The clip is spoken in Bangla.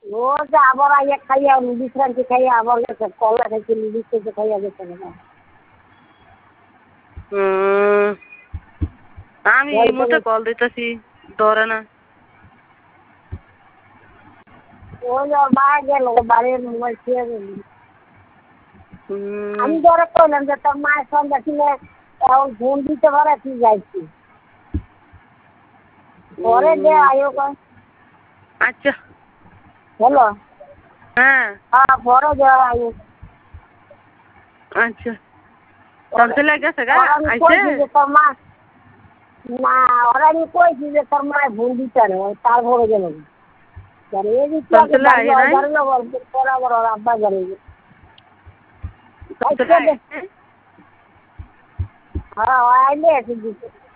ও যে আবার আইয়া খাইয়া বিশ্রান্তি খাইয়া আবার গেছে কলা খাইছে বিস্কুট খাইয়া গেছে না। আমি এই মুহূর্তে কল দিতেছি ধরে না। ওই বাইরে গেল বাড়ির মোবাইল ছিঁড়ে গেল। আমি ধরে কইলাম যে তোর মায়ের সন্ধ্যা ছিল এখন ফোন দিতে পারে তুই যাইছি পরে দে আয়ো কর। আচ্ছা হ্যালো হ্যাঁ হ্যাঁ পরে দে আয়ো। আচ্ছা তোর ছেলে গেছে গা আইছে তোর মা না ওরা আমি কইছি যে তোর মায়ের ফোন দিতে রে তারপরে গেল বরাবর ওর আব্বা গেল। হ্যাঁ আইলে